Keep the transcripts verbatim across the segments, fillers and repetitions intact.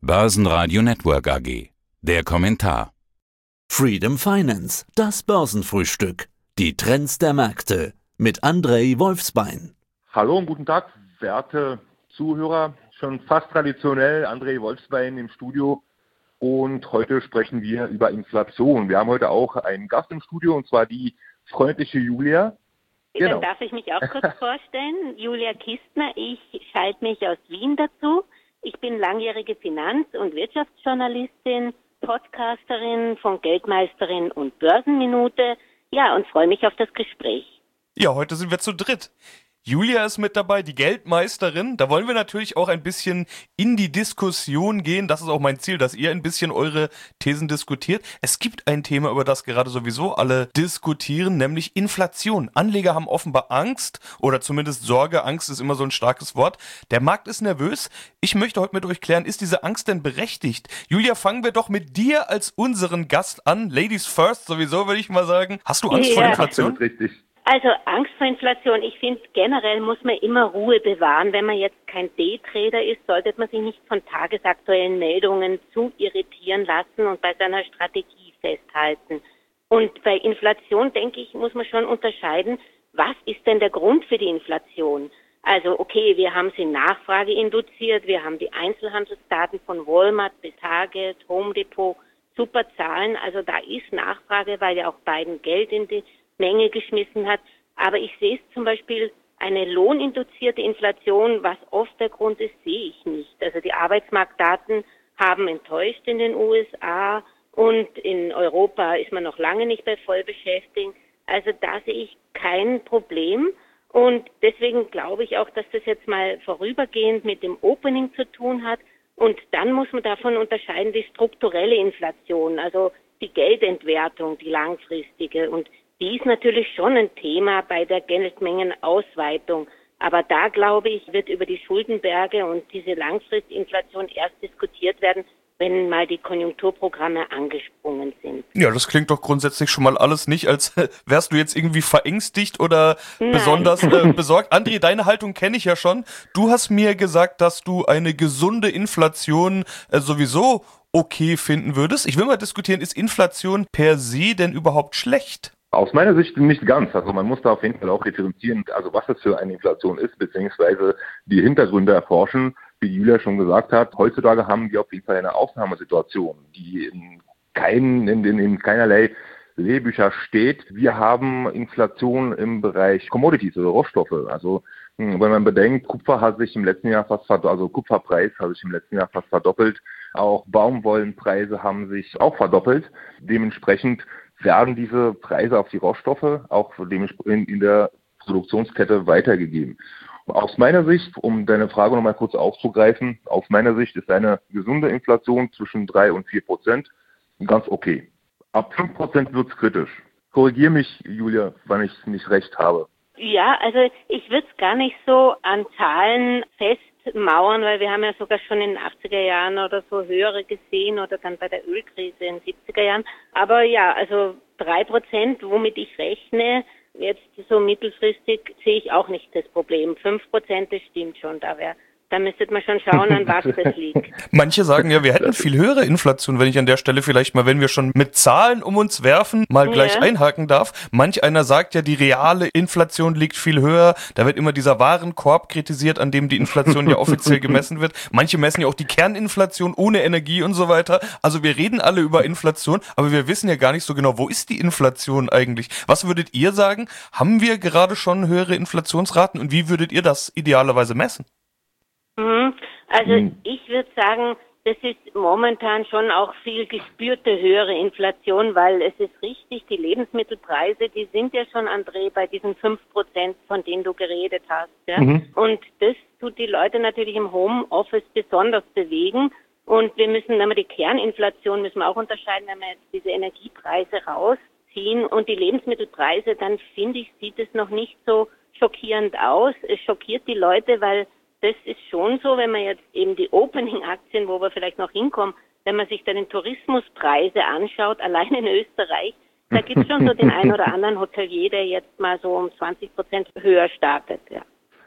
Börsenradio Network A G. Der Kommentar. Freedom Finance, das Börsenfrühstück. Die Trends der Märkte mit André Wolfsbein. Hallo und guten Tag, werte Zuhörer. Schon fast traditionell André Wolfsbein im Studio. Und heute sprechen wir über Inflation. Wir haben heute auch einen Gast im Studio, und zwar die freundliche Julia. Genau. Dann darf ich mich auch kurz vorstellen. Julia Kistner, ich schalte mich aus Wien dazu. Ich bin langjährige Finanz- und Wirtschaftsjournalistin, Podcasterin von Geldmeisterin und Börsenminute. Ja, und freue mich auf das Gespräch. Ja, heute sind wir zu dritt. Julia ist mit dabei, die Geldmeisterin. Da wollen wir natürlich auch ein bisschen in die Diskussion gehen. Das ist auch mein Ziel, dass ihr ein bisschen eure Thesen diskutiert. Es gibt ein Thema, über das gerade sowieso alle diskutieren, nämlich Inflation. Anleger haben offenbar Angst oder zumindest Sorge. Angst ist immer so ein starkes Wort. Der Markt ist nervös. Ich möchte heute mit euch klären, ist diese Angst denn berechtigt? Julia, fangen wir doch mit dir als unseren Gast an. Ladies first, sowieso würde ich mal sagen. Hast du Angst ja. vor Inflation? Absolut richtig. Also Angst vor Inflation, ich finde generell muss man immer Ruhe bewahren. Wenn man jetzt kein Daytrader ist, sollte man sich nicht von tagesaktuellen Meldungen zu irritieren lassen und bei seiner Strategie festhalten. Und bei Inflation, denke ich, muss man schon unterscheiden, was ist denn der Grund für die Inflation? Also okay, wir haben sie Nachfrage induziert, wir haben die Einzelhandelsdaten von Walmart bis Target, Home Depot, super Zahlen, also da ist Nachfrage, weil ja auch Biden Geld in die Menge geschmissen hat. Aber ich sehe es zum Beispiel, eine lohninduzierte Inflation, was oft der Grund ist, sehe ich nicht. Also die Arbeitsmarktdaten haben enttäuscht in den U S A und in Europa ist man noch lange nicht bei Vollbeschäftigung. Also da sehe ich kein Problem. Und deswegen glaube ich auch, dass das jetzt mal vorübergehend mit dem Opening zu tun hat. Und dann muss man davon unterscheiden, die strukturelle Inflation, also die Geldentwertung, die langfristige. Und die ist natürlich schon ein Thema bei der Geldmengenausweitung. Aber da, glaube ich, wird über die Schuldenberge und diese Langfristinflation erst diskutiert werden, wenn mal die Konjunkturprogramme angesprungen sind. Ja, das klingt doch grundsätzlich schon mal alles nicht, als wärst du jetzt irgendwie verängstigt oder Nein. besonders äh, besorgt. André, deine Haltung kenne ich ja schon. Du hast mir gesagt, dass du eine gesunde Inflation äh, sowieso okay finden würdest. Ich will mal diskutieren, ist Inflation per se denn überhaupt schlecht? Aus meiner Sicht nicht ganz. Also man muss da auf jeden Fall auch differenzieren, also was das für eine Inflation ist, beziehungsweise die Hintergründe erforschen. Wie Julia schon gesagt hat, heutzutage haben wir auf jeden Fall eine Ausnahmesituation, die in, kein, in, in, in keinerlei Lehrbücher steht. Wir haben Inflation im Bereich Commodities oder Rohstoffe. Also wenn man bedenkt, Kupfer hat sich im letzten Jahr fast verdoppelt, also Kupferpreis hat sich im letzten Jahr fast verdoppelt. Auch Baumwollenpreise haben sich auch verdoppelt. Dementsprechend werden diese Preise auf die Rohstoffe auch dementsprechend in der Produktionskette weitergegeben. Aus meiner Sicht, um deine Frage nochmal kurz aufzugreifen, aus meiner Sicht ist eine gesunde Inflation zwischen drei und vier Prozent ganz okay. Ab fünf Prozent wird es kritisch. Korrigier mich, Julia, wenn ich nicht recht habe. Ja, also ich würde es gar nicht so an Zahlen festmauern, weil wir haben ja sogar schon in den achtziger Jahren oder so höhere gesehen oder dann bei der Ölkrise in den siebziger Jahren. Aber ja, also drei Prozent, womit ich rechne, jetzt so mittelfristig sehe ich auch nicht das Problem. fünf Prozent, das stimmt schon, da wäre Da müsstet man schon schauen, an was das liegt. Manche sagen ja, wir hätten viel höhere Inflation, wenn ich an der Stelle vielleicht mal, wenn wir schon mit Zahlen um uns werfen, mal gleich ja. einhaken darf. Manch einer sagt ja, die reale Inflation liegt viel höher. Da wird immer dieser Warenkorb kritisiert, an dem die Inflation ja offiziell gemessen wird. Manche messen ja auch die Kerninflation ohne Energie und so weiter. Also wir reden alle über Inflation, aber wir wissen ja gar nicht so genau, wo ist die Inflation eigentlich? Was würdet ihr sagen? Haben wir gerade schon höhere Inflationsraten und wie würdet ihr das idealerweise messen? Also ich würde sagen, das ist momentan schon auch viel gespürte höhere Inflation, weil es ist richtig, die Lebensmittelpreise, die sind ja schon, André, bei diesen fünf Prozent, von denen du geredet hast. Ja? Mhm. Und das tut die Leute natürlich im Homeoffice besonders bewegen. Und wir müssen, wenn wir die Kerninflation müssen wir auch unterscheiden, wenn wir jetzt diese Energiepreise rausziehen und die Lebensmittelpreise, dann finde ich, sieht es noch nicht so schockierend aus. Es schockiert die Leute, weil das ist schon so, wenn man jetzt eben die Opening-Aktien, wo wir vielleicht noch hinkommen, wenn man sich dann den Tourismuspreise anschaut, allein in Österreich, da gibt es schon so den einen oder anderen Hotelier, der jetzt mal so um zwanzig Prozent höher startet, ja.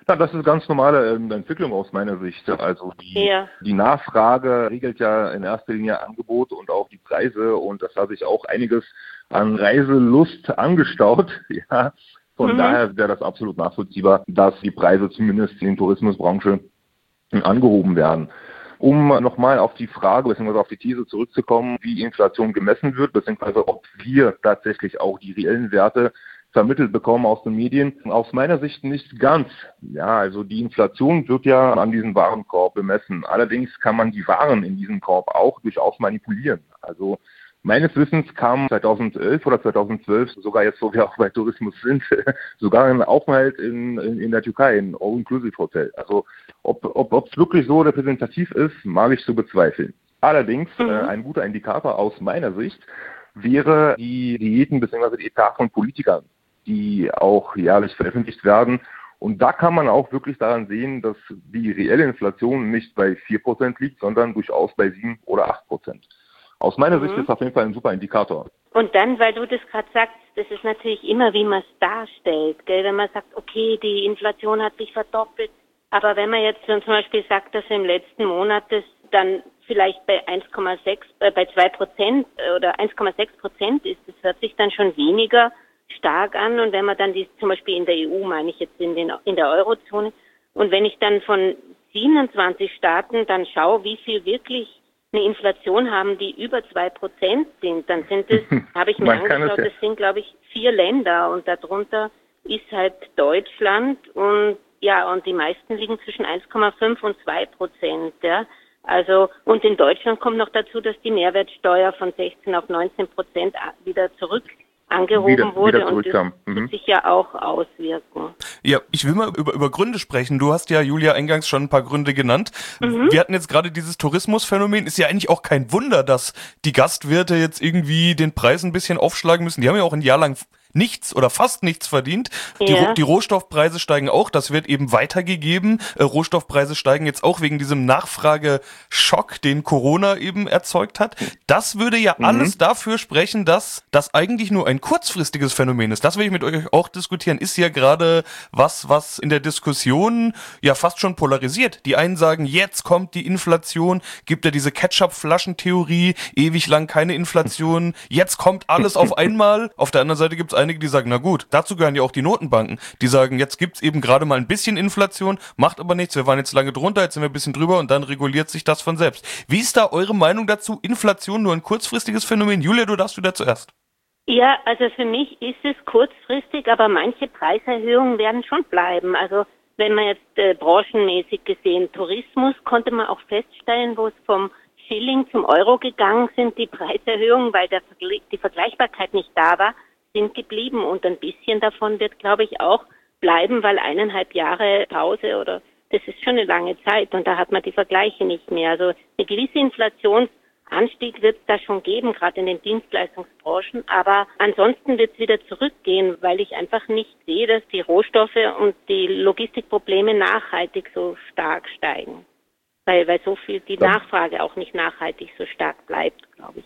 Ja, das ist ganz normale ähm, Entwicklung aus meiner Sicht. Also die, Ja. die Nachfrage regelt ja in erster Linie Angebot und auch die Preise und das hat sich auch einiges an Reiselust angestaut. Ja. Von Mhm. daher wäre das absolut nachvollziehbar, dass die Preise zumindest in der Tourismusbranche angehoben werden. Um nochmal auf die Frage bzw. auf die These zurückzukommen, wie Inflation gemessen wird, beziehungsweise ob wir tatsächlich auch die reellen Werte vermittelt bekommen aus den Medien. Aus meiner Sicht nicht ganz. Ja, also die Inflation wird ja an diesem Warenkorb bemessen. Allerdings kann man die Waren in diesem Korb auch durchaus manipulieren. Also meines Wissens kam zweitausendelf oder zweitausendzwölf, sogar jetzt, wo wir auch bei Tourismus sind, sogar ein Aufenthalt in, in, in der Türkei, ein All-Inclusive-Hotel. Also ob ob ob es wirklich so repräsentativ ist, mag ich zu bezweifeln. Allerdings, Mhm. äh, ein guter Indikator aus meiner Sicht wäre die Diäten bzw. die Etat von Politikern, die auch jährlich veröffentlicht werden. Und da kann man auch wirklich daran sehen, dass die reelle Inflation nicht bei vier Prozent liegt, sondern durchaus bei sieben oder acht Prozent. Aus meiner Mhm. Sicht ist das auf jeden Fall ein super Indikator. Und dann, weil du das gerade sagst, das ist natürlich immer, wie man es darstellt, gell? Wenn man sagt, okay, die Inflation hat sich verdoppelt, aber wenn man jetzt zum Beispiel sagt, dass im letzten Monat das dann vielleicht bei eins Komma sechs, äh, bei zwei Prozent oder eins Komma sechs Prozent ist, das hört sich dann schon weniger stark an. Und wenn man dann die, zum Beispiel in der E U, meine ich jetzt in, den, in der Eurozone, und wenn ich dann von siebenundzwanzig Staaten dann schaue, wie viel wirklich eine Inflation haben, die über zwei Prozent sind, dann sind es, habe ich mir Man kann angeschaut, es ja- das sind, glaube ich, vier Länder und darunter ist halt Deutschland und ja, und die meisten liegen zwischen eins Komma fünf und zwei Prozent, ja. Also, und in Deutschland kommt noch dazu, dass die Mehrwertsteuer von sechzehn auf neunzehn Prozent wieder zurück angehoben Wieder- wurde wieder und das zurückkam. Mhm. wird sich ja auch auswirken. Ja, ich will mal über, über Gründe sprechen. Du hast ja, Julia, eingangs schon ein paar Gründe genannt. Mhm. Wir hatten jetzt gerade dieses Tourismusphänomen. Ist ja eigentlich auch kein Wunder, dass die Gastwirte jetzt irgendwie den Preis ein bisschen aufschlagen müssen. Die haben ja auch ein Jahr lang nichts oder fast nichts verdient. Die, Ja. Ro- die Rohstoffpreise steigen auch. Das wird eben weitergegeben. Äh, Rohstoffpreise steigen jetzt auch wegen diesem Nachfrageschock, den Corona eben erzeugt hat. Das würde ja Mhm. alles dafür sprechen, dass das eigentlich nur ein kurzfristiges Phänomen ist. Das will ich mit euch auch diskutieren. Ist ja gerade was, was in der Diskussion ja fast schon polarisiert. Die einen sagen, jetzt kommt die Inflation, gibt ja diese Ketchup-Flaschen-Theorie, ewig lang keine Inflation, jetzt kommt alles auf einmal. Auf der anderen Seite gibt es einige, die sagen, na gut, dazu gehören ja auch die Notenbanken. Die sagen, jetzt gibt's eben gerade mal ein bisschen Inflation, macht aber nichts, wir waren jetzt lange drunter, jetzt sind wir ein bisschen drüber und dann reguliert sich das von selbst. Wie ist da eure Meinung dazu? Inflation nur ein kurzfristiges Phänomen? Julia, du darfst wieder zuerst. Ja, also für mich ist es kurzfristig, aber manche Preiserhöhungen werden schon bleiben. Also wenn man jetzt äh, branchenmäßig gesehen, Tourismus, konnte man auch feststellen, wo es vom Schilling zum Euro gegangen sind, die Preiserhöhungen, weil der Vergle- die Vergleichbarkeit nicht da war, sind geblieben. Und ein bisschen davon wird, glaube ich, auch bleiben, weil eineinhalb Jahre Pause oder das ist schon eine lange Zeit und da hat man die Vergleiche nicht mehr. Also eine gewisse Inflationsanstieg wird es da schon geben, gerade in den Dienstleistungsbranchen. Aber ansonsten wird es wieder zurückgehen, weil ich einfach nicht sehe, dass die Rohstoffe und die Logistikprobleme nachhaltig so stark steigen. Weil, weil so viel die Ja. Nachfrage auch nicht nachhaltig so stark bleibt, glaube ich.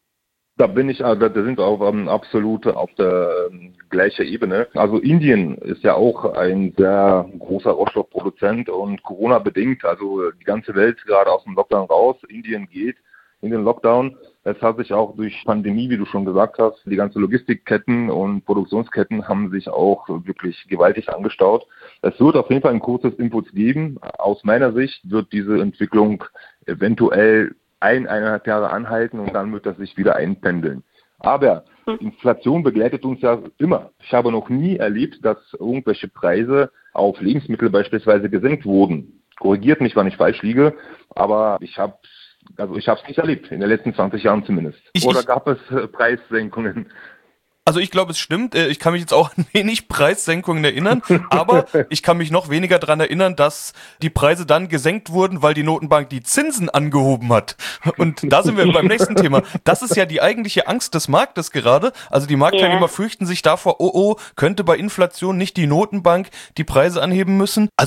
Da bin ich, also da sind wir auch ähm, absolut auf der ähm, gleichen Ebene. Also Indien ist ja auch ein sehr großer Rohstoffproduzent und Corona-bedingt, also die ganze Welt gerade aus dem Lockdown raus. Indien geht in den Lockdown. Es hat sich auch durch Pandemie, wie du schon gesagt hast, die ganze Logistikketten und Produktionsketten haben sich auch wirklich gewaltig angestaut. Es wird auf jeden Fall ein kurzes Impuls geben. Aus meiner Sicht wird diese Entwicklung eventuell ein, eineinhalb Jahre anhalten und dann wird das sich wieder einpendeln. Aber Inflation begleitet uns ja immer. Ich habe noch nie erlebt, dass irgendwelche Preise auf Lebensmittel beispielsweise gesenkt wurden. Korrigiert mich, wann ich falsch liege, aber ich habe also ich habe es nicht erlebt, in den letzten zwanzig Jahren zumindest. Ich- Oder ich- gab es äh, Preissenkungen? Also ich glaube, es stimmt. Äh, Ich kann mich jetzt auch an wenig Preissenkungen erinnern, aber ich kann mich noch weniger daran erinnern, dass die Preise dann gesenkt wurden, weil die Notenbank die Zinsen angehoben hat. Und da sind wir beim nächsten Thema. Das ist ja die eigentliche Angst des Marktes gerade. Also die Marktteilnehmer Ja. fürchten sich davor, oh oh, könnte bei Inflation nicht die Notenbank die Preise anheben müssen? Also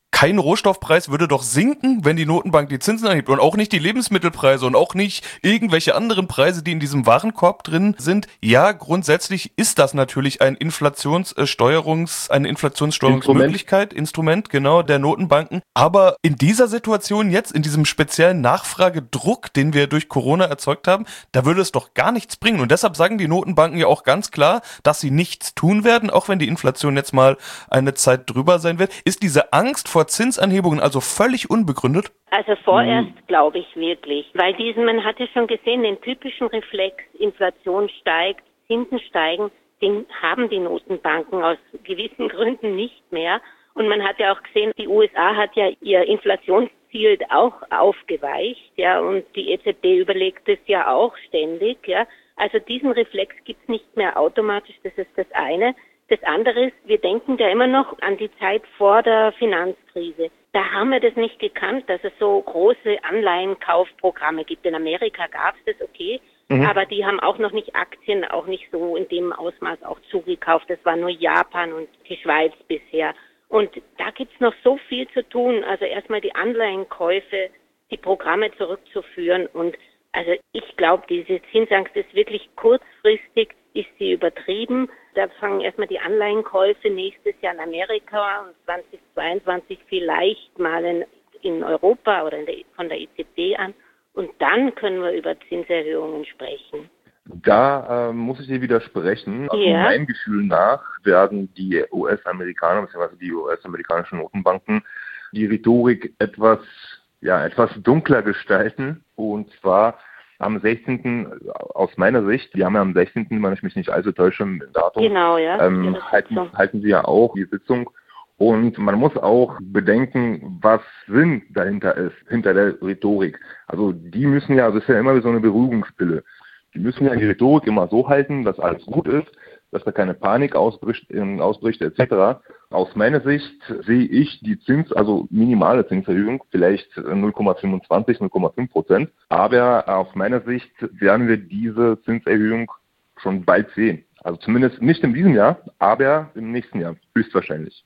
kein Rohstoffpreis würde doch sinken, wenn die Notenbank die Zinsen anhebt und auch nicht die Lebensmittelpreise und auch nicht irgendwelche anderen Preise, die in diesem Warenkorb drin sind. Ja, grundsätzlich ist das natürlich ein Inflationssteuerungs, eine Inflationssteuerungsmöglichkeit, Instrument, genau, der Notenbanken. Aber in dieser Situation jetzt, in diesem speziellen Nachfragedruck, den wir durch Corona erzeugt haben, da würde es doch gar nichts bringen. Und deshalb sagen die Notenbanken ja auch ganz klar, dass sie nichts tun werden, auch wenn die Inflation jetzt mal eine Zeit drüber sein wird. Ist diese Angst vor Zinsanhebungen also völlig unbegründet? Also vorerst mhm. glaube ich wirklich, weil diesen, man hat ja schon gesehen, den typischen Reflex, Inflation steigt, Zinsen steigen, den haben die Notenbanken aus gewissen Gründen nicht mehr. Und man hat ja auch gesehen, die U S A hat ja ihr Inflationsziel auch aufgeweicht, ja, und die E Z B überlegt es ja auch ständig, ja. Also diesen Reflex gibt's nicht mehr automatisch, das ist das eine. Das andere ist, wir denken ja immer noch an die Zeit vor der Finanzkrise. Da haben wir das nicht gekannt, dass es so große Anleihenkaufprogramme gibt. In Amerika gab es das, okay, mhm. aber die haben auch noch nicht Aktien, auch nicht so in dem Ausmaß auch zugekauft. Das war nur Japan und die Schweiz bisher. Und da gibt's noch so viel zu tun. Also erstmal die Anleihenkäufe, die Programme zurückzuführen. Und also ich glaube, diese Zinsangst ist wirklich kurzfristig, ist sie übertrieben. Da fangen erstmal die Anleihenkäufe nächstes Jahr in Amerika und zweitausendzweiundzwanzig vielleicht mal in, in Europa oder in der, von der E Z B an. Und dann können wir über Zinserhöhungen sprechen. Da äh, muss ich dir widersprechen. Also ja. Meinem Gefühl nach werden die U S-Amerikaner bzw. die U S-amerikanischen Notenbanken die Rhetorik etwas, ja, etwas dunkler gestalten. Und zwar am sechzehnten aus meiner Sicht, die haben ja am sechzehnten, wenn ich mich nicht allzu täusche, im Datum, genau, ja, ähm, halten, halten sie ja auch die Sitzung. Und man muss auch bedenken, was Sinn dahinter ist, hinter der Rhetorik. Also die müssen ja, das ist ja immer wie so eine Beruhigungspille. Die müssen ja die Rhetorik immer so halten, dass alles gut ist, dass da keine Panik ausbricht, äh, ausbricht et cetera. Aus meiner Sicht sehe ich die Zins, also minimale Zinserhöhung, vielleicht null Komma fünfundzwanzig, null Komma fünf Prozent. Aber aus meiner Sicht werden wir diese Zinserhöhung schon bald sehen. Also zumindest nicht in diesem Jahr, aber im nächsten Jahr, höchstwahrscheinlich.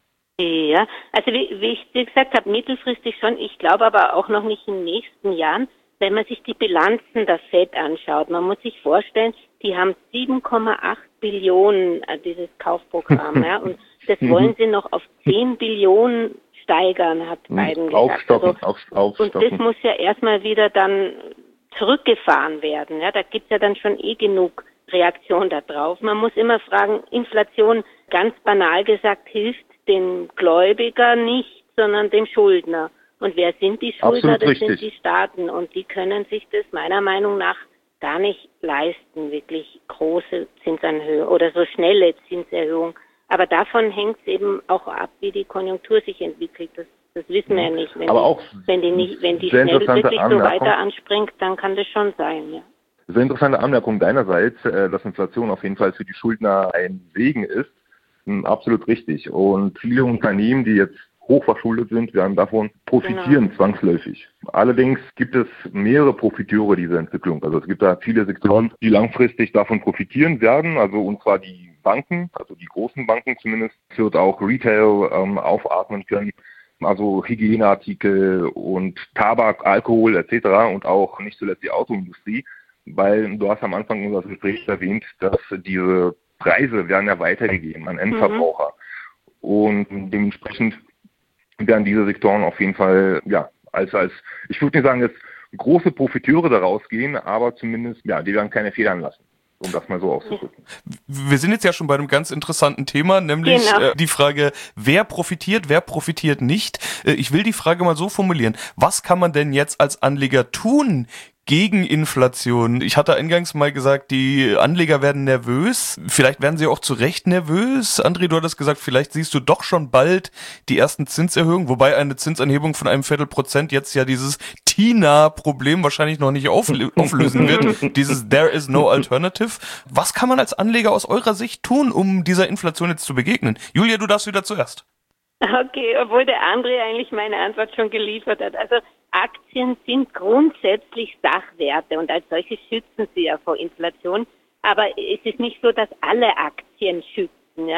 Ja, also wie, wie ich dir gesagt habe, mittelfristig schon. Ich glaube aber auch noch nicht in den nächsten Jahren. Wenn man sich die Bilanzen der Fed anschaut, man muss sich vorstellen, die haben sieben Komma acht Billionen, äh, dieses Kaufprogramm, ja, und das wollen sie noch auf zehn Billionen steigern, hat Biden gesagt. Aufstocken, also, auf, aufstocken. Und das muss ja erstmal wieder dann zurückgefahren werden, ja, da gibt's ja dann schon eh genug Reaktion da drauf. Man muss immer fragen, Inflation, ganz banal gesagt, hilft dem Gläubiger nicht, sondern dem Schuldner. Und wer sind die Schuldner? Das sind die Staaten. Und die können sich das meiner Meinung nach gar nicht leisten, wirklich große Zinserhöhungen oder so schnelle Zinserhöhungen. Aber davon hängt es eben auch ab, wie die Konjunktur sich entwickelt. Das, das wissen wir ja nicht. Wenn Aber die, auch wenn die nicht, wenn die schnell wirklich so weiter anspringt, dann kann das schon sein, ja. Sehr interessante Anmerkung deinerseits, dass Inflation auf jeden Fall für die Schuldner ein Segen ist. Absolut richtig. Und viele Unternehmen, die jetzt hochverschuldet sind, werden davon profitieren, genau, zwangsläufig. Allerdings gibt es mehrere Profiteure dieser Entwicklung. Also es gibt da viele Sektoren, die langfristig davon profitieren werden, also und zwar die Banken, also die großen Banken zumindest, wird auch Retail ähm, aufatmen können, also Hygieneartikel und Tabak, Alkohol et cetera und auch nicht zuletzt die Autoindustrie, weil du hast am Anfang unseres Gesprächs erwähnt, dass diese Preise werden ja weitergegeben an Endverbraucher. Mhm. Und dementsprechend werden diese Sektoren auf jeden Fall, ja, als, als, ich würde nicht sagen, jetzt große Profiteure daraus gehen, aber zumindest, ja, die werden keine Federn lassen, um das mal so auszudrücken. Wir sind jetzt ja schon bei einem ganz interessanten Thema, nämlich genau. äh, die Frage, wer profitiert, wer profitiert nicht. Äh, ich will die Frage mal so formulieren. Was kann man denn jetzt als Anleger tun gegen Inflation? Ich hatte eingangs mal gesagt, die Anleger werden nervös. Vielleicht werden sie auch zu Recht nervös. André, du hattest gesagt, vielleicht siehst du doch schon bald die ersten Zinserhöhungen, wobei eine Zinsanhebung von einem Viertelprozent jetzt ja dieses Tina-Problem wahrscheinlich noch nicht auflö- auflösen wird. Dieses There is no alternative. Was kann man als Anleger aus eurer Sicht tun, um dieser Inflation jetzt zu begegnen? Julia, du darfst wieder zuerst. Okay, obwohl der André eigentlich meine Antwort schon geliefert hat. Also Aktien sind grundsätzlich Sachwerte und als solche schützen sie ja vor Inflation. Aber es ist nicht so, dass alle Aktien schützen, ja.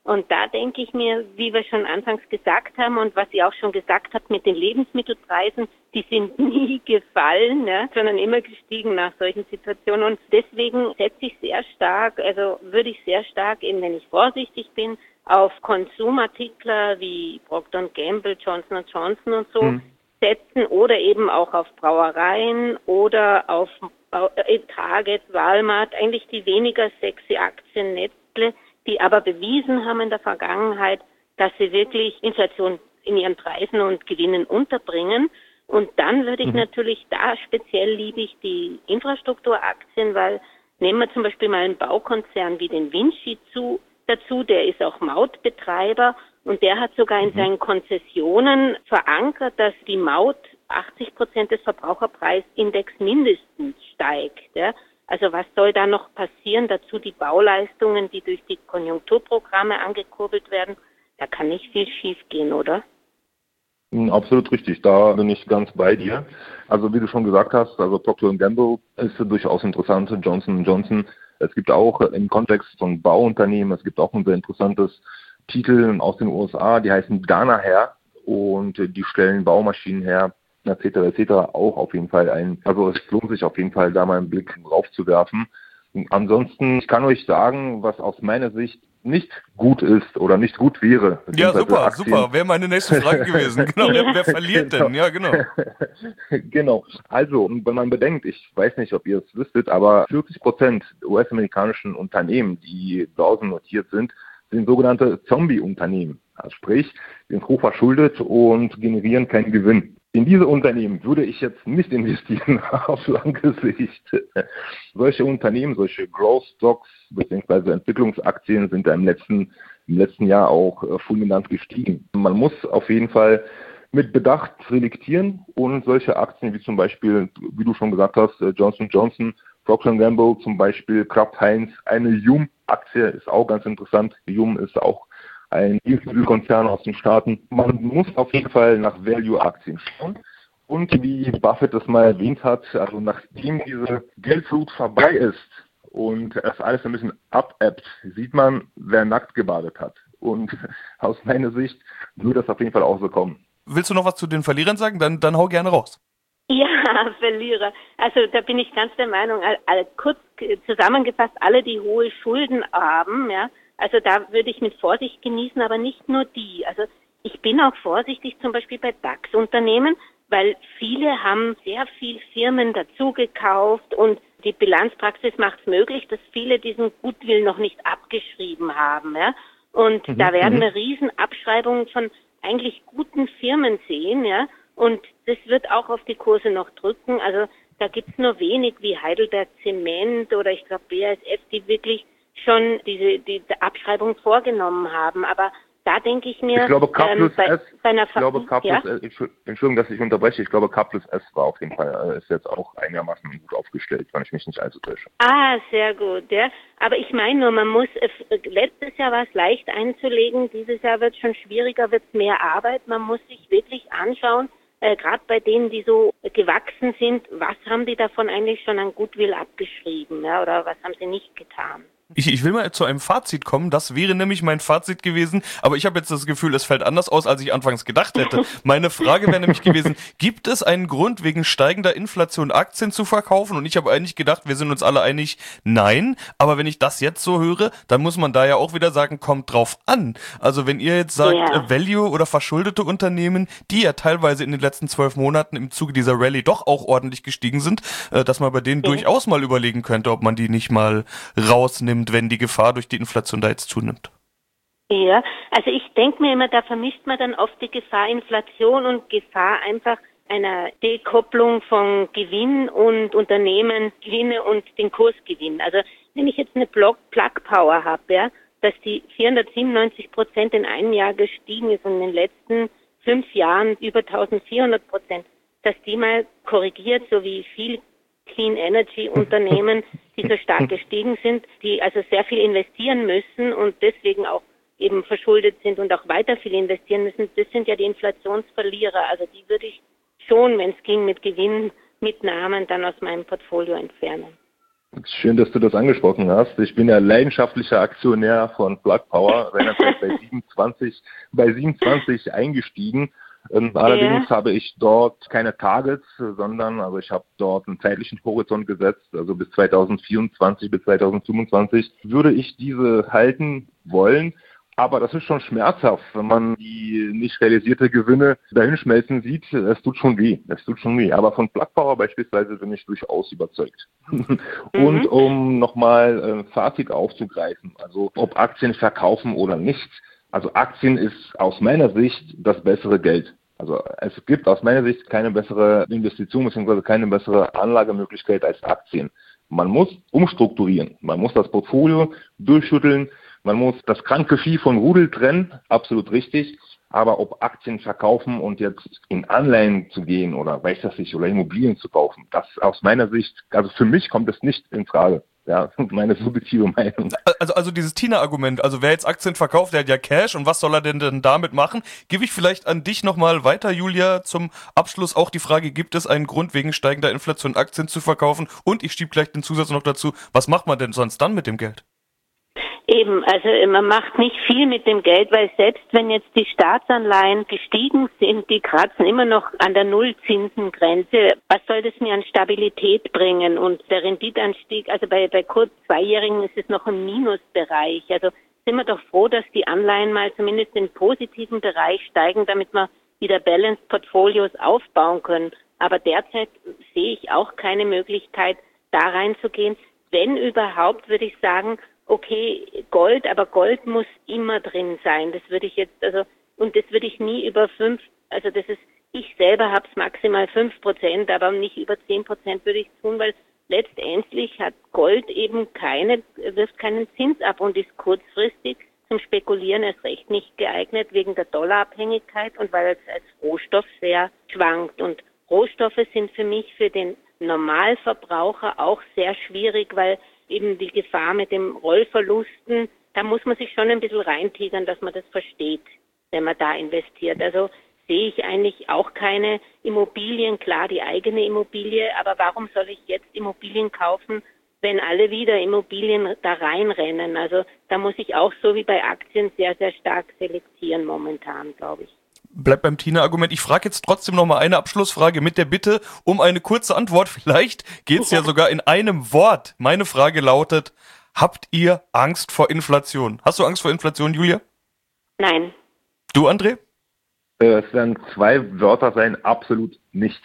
Und da denke ich mir, wie wir schon anfangs gesagt haben und was ihr auch schon gesagt habt mit den Lebensmittelpreisen, die sind nie gefallen, ne, sondern immer gestiegen nach solchen Situationen. Und deswegen setze ich sehr stark, also würde ich sehr stark, eben wenn ich vorsichtig bin, auf Konsumartikler wie Procter und Gamble, Johnson und Johnson und so mhm. setzen oder eben auch auf Brauereien oder auf Target, Walmart, eigentlich die weniger sexy Aktiennetzle, die aber bewiesen haben in der Vergangenheit, dass sie wirklich Inflation in ihren Preisen und Gewinnen unterbringen. Und dann würde ich mhm. natürlich, da speziell liebe ich die Infrastrukturaktien, weil nehmen wir zum Beispiel mal einen Baukonzern wie den Vinci zu, dazu, der ist auch Mautbetreiber und der hat sogar in mhm. seinen Konzessionen verankert, dass die Maut achtzig Prozent des Verbraucherpreisindex mindestens steigt. Ja. Also was soll da noch passieren? Dazu die Bauleistungen, die durch die Konjunkturprogramme angekurbelt werden. Da kann nicht viel schiefgehen, oder? Absolut richtig, da bin ich ganz bei dir. Also wie du schon gesagt hast, also Procter und Gamble ist durchaus interessant, Johnson und Johnson. Es gibt auch im Kontext von Bauunternehmen, es gibt auch ein sehr interessantes Titel aus den U S A, die heißen Danaher und die stellen Baumaschinen her, et cetera et cetera. Auch auf jeden Fall ein, also es lohnt sich auf jeden Fall, da mal einen Blick drauf zu werfen. Ansonsten, ich kann euch sagen, was aus meiner Sicht nicht gut ist oder nicht gut wäre. Ja, super, Aktien. super. Wäre meine nächste Frage gewesen. Genau, wer, wer verliert genau. denn? Ja, genau. Genau. Also, wenn man bedenkt, ich weiß nicht, ob ihr es wüsstet, aber vierzig Prozent U S-amerikanischen Unternehmen, die börsennotiert sind, sind sogenannte Zombie-Unternehmen. Also sprich, sind hoch verschuldet und generieren keinen Gewinn. In diese Unternehmen würde ich jetzt nicht investieren auf lange Sicht. Solche Unternehmen, solche Growth Stocks bzw. Entwicklungsaktien sind da im letzten, im letzten Jahr auch äh, fulminant gestiegen. Man muss auf jeden Fall mit Bedacht selektieren und solche Aktien wie zum Beispiel, wie du schon gesagt hast, Johnson und Johnson, Procter und Gamble zum Beispiel, Kraft Heinz, eine Yum-Aktie ist auch ganz interessant. Yum ist auch ein Ölkonzern aus den Staaten. Man muss auf jeden Fall nach Value-Aktien schauen. Und wie Buffett es mal erwähnt hat, also nachdem diese Geldflut vorbei ist und es alles ein bisschen abebbt, sieht man, wer nackt gebadet hat. Und aus meiner Sicht würde das auf jeden Fall auch so kommen. Willst du noch was zu den Verlierern sagen? Dann, dann hau gerne raus. Ja, Verlierer. Also da bin ich ganz der Meinung, all, all, kurz zusammengefasst, alle, die hohe Schulden haben, ja, also da würde ich mit Vorsicht genießen, aber nicht nur die. Also ich bin auch vorsichtig zum Beispiel bei DAX-Unternehmen, weil viele haben sehr viel Firmen dazugekauft und die Bilanzpraxis macht es möglich, dass viele diesen Goodwill noch nicht abgeschrieben haben. Ja? Und mhm, da werden wir riesen Abschreibungen von eigentlich guten Firmen sehen, ja. Und das wird auch auf die Kurse noch drücken. Also da gibt's nur wenig wie Heidelberg Zement oder ich glaube B A S F, die wirklich schon diese die Abschreibung vorgenommen haben. Aber da denke ich mir, ich glaube K plus ähm, bei, S, bei einer ich glaube K plus ja? S, Entschuldigung, dass ich unterbreche, ich glaube K plus S war auf jeden Fall, ist jetzt auch einigermaßen gut aufgestellt, wenn ich mich nicht allzu täusche. Ah, sehr gut, ja. Aber ich meine nur, man muss, letztes Jahr war es leicht einzulegen, dieses Jahr wird es schon schwieriger, wird es mehr Arbeit. Man muss sich wirklich anschauen, Äh, gerade bei denen, die so gewachsen sind, was haben die davon eigentlich schon an Goodwill abgeschrieben, ja, oder was haben sie nicht getan? Ich, ich will mal zu einem Fazit kommen, das wäre nämlich mein Fazit gewesen, aber ich habe jetzt das Gefühl, es fällt anders aus, als ich anfangs gedacht hätte. Meine Frage wäre nämlich gewesen, gibt es einen Grund, wegen steigender Inflation Aktien zu verkaufen? Und ich habe eigentlich gedacht, wir sind uns alle einig, nein, aber wenn ich das jetzt so höre, dann muss man da ja auch wieder sagen, kommt drauf an. Also wenn ihr jetzt sagt, yeah. äh, Value oder verschuldete Unternehmen, die ja teilweise in den letzten zwölf Monaten im Zuge dieser Rallye doch auch ordentlich gestiegen sind, äh, dass man bei denen ja. durchaus mal überlegen könnte, ob man die nicht mal rausnimmt, wenn die Gefahr durch die Inflation da jetzt zunimmt? Ja, also ich denke mir immer, da vermischt man dann oft die Gefahr Inflation und Gefahr einfach einer Dekopplung von Gewinn und Unternehmensgewinne und den Kursgewinn. Also wenn ich jetzt eine Plug Power habe, ja, dass die vierhundertsiebenundneunzig Prozent in einem Jahr gestiegen ist und in den letzten fünf Jahren über eintausendvierhundert Prozent, dass die mal korrigiert, so wie viel Clean Energy Unternehmen, die so stark gestiegen sind, die also sehr viel investieren müssen und deswegen auch eben verschuldet sind und auch weiter viel investieren müssen. Das sind ja die Inflationsverlierer. Also die würde ich schon, wenn es ging, mit Gewinnmitnahmen dann aus meinem Portfolio entfernen. Schön, dass du das angesprochen hast. Ich bin ja leidenschaftlicher Aktionär von Plug Power, seinerzeit bei siebenundzwanzig, bei siebenundzwanzig eingestiegen. Ähm, allerdings ja. habe ich dort keine Targets, sondern also ich habe dort einen zeitlichen Horizont gesetzt, also bis zweitausendvierundzwanzig, bis zweitausendfünfundzwanzig würde ich diese halten wollen. Aber das ist schon schmerzhaft, wenn man die nicht realisierte Gewinne dahinschmelzen sieht. Es tut schon weh, es tut schon weh. Aber von Plug Power beispielsweise bin ich durchaus überzeugt. Mhm. Und um nochmal ein Fazit aufzugreifen, also ob Aktien verkaufen oder nicht. Also Aktien ist aus meiner Sicht das bessere Geld. Also es gibt aus meiner Sicht keine bessere Investition bzw. keine bessere Anlagemöglichkeit als Aktien. Man muss umstrukturieren, man muss das Portfolio durchschütteln, man muss das kranke Vieh von Rudel trennen, absolut richtig. Aber ob Aktien verkaufen und jetzt in Anleihen zu gehen oder weiß das nicht, oder Immobilien zu kaufen, das aus meiner Sicht, also für mich kommt es nicht in Frage. Ja, meine subjektive Meinung. Also, also dieses Tina-Argument, also wer jetzt Aktien verkauft, der hat ja Cash und was soll er denn, denn damit machen? Gebe ich vielleicht an dich nochmal weiter, Julia, zum Abschluss auch die Frage, gibt es einen Grund wegen steigender Inflation Aktien zu verkaufen? Und ich schiebe gleich den Zusatz noch dazu, was macht man denn sonst dann mit dem Geld? Eben, also man macht nicht viel mit dem Geld, weil selbst wenn jetzt die Staatsanleihen gestiegen sind, die kratzen immer noch an der Nullzinsengrenze. Was soll das mir an Stabilität bringen? Und der Renditanstieg, also bei, bei kurz Zweijährigen ist es noch im Minusbereich. Also sind wir doch froh, dass die Anleihen mal zumindest im positiven Bereich steigen, damit wir wieder Balanced Portfolios aufbauen können. Aber derzeit sehe ich auch keine Möglichkeit, da reinzugehen. Wenn überhaupt, würde ich sagen, okay, Gold, aber Gold muss immer drin sein. Das würde ich jetzt, also, und das würde ich nie über fünf, also das ist, ich selber habe es maximal fünf Prozent, aber nicht über zehn Prozent würde ich tun, weil letztendlich hat Gold eben keine, wirft keinen Zins ab und ist kurzfristig zum Spekulieren erst recht nicht geeignet wegen der Dollarabhängigkeit und weil es als Rohstoff sehr schwankt. Und Rohstoffe sind für mich für den Normalverbraucher auch sehr schwierig, weil eben die Gefahr mit den Rollverlusten, da muss man sich schon ein bisschen reintigern, dass man das versteht, wenn man da investiert. Also sehe ich eigentlich auch keine Immobilien, klar die eigene Immobilie, aber warum soll ich jetzt Immobilien kaufen, wenn alle wieder Immobilien da reinrennen? Also da muss ich auch so wie bei Aktien sehr, sehr stark selektieren momentan, glaube ich. Bleibt beim Tina-Argument. Ich frage jetzt trotzdem noch mal eine Abschlussfrage mit der Bitte um eine kurze Antwort. Vielleicht geht's ja sogar in einem Wort. Meine Frage lautet, habt ihr Angst vor Inflation? Hast du Angst vor Inflation, Julia? Nein. Du, André? Es werden zwei Wörter sein, absolut nicht.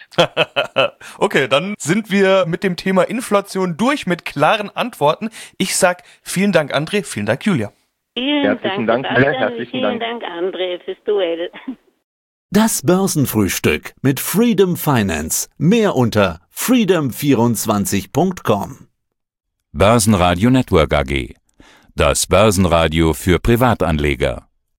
Okay, dann sind wir mit dem Thema Inflation durch mit klaren Antworten. Ich sag vielen Dank, André, vielen Dank, Julia. Vielen Herzlichen Dank, Dank, Sebastian. herzlichen Vielen Dank. Dank, André, fürs Duell. Das Börsenfrühstück mit Freedom Finance. Mehr unter freedom vierundzwanzig punkt com. Börsenradio Network A G. Das Börsenradio für Privatanleger.